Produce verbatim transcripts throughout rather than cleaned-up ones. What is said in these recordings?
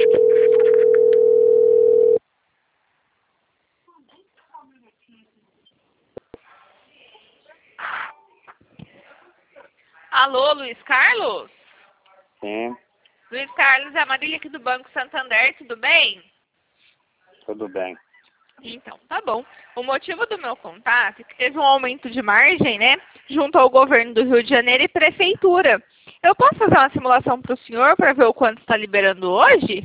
Alô, Luiz Carlos? Sim, Luiz Carlos, é a Marília aqui do Banco Santander, tudo bem? tudo bem. Então, tá bom. O motivo do meu contato é que teve um aumento de margem, né, junto ao governo do Rio de Janeiro e prefeitura. Eu posso fazer uma simulação para o senhor para ver o quanto está liberando hoje?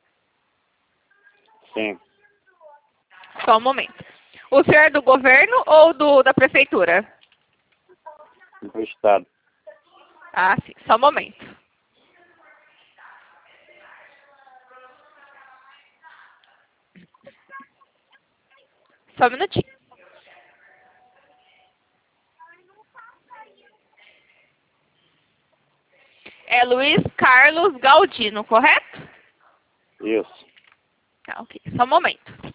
Sim, Só um momento. O senhor é do governo ou do, da prefeitura? do estado. Ah, sim. Só um momento. Só um minutinho. É Luiz Carlos Galdino, correto? Isso. Tá, ok. Só um momento.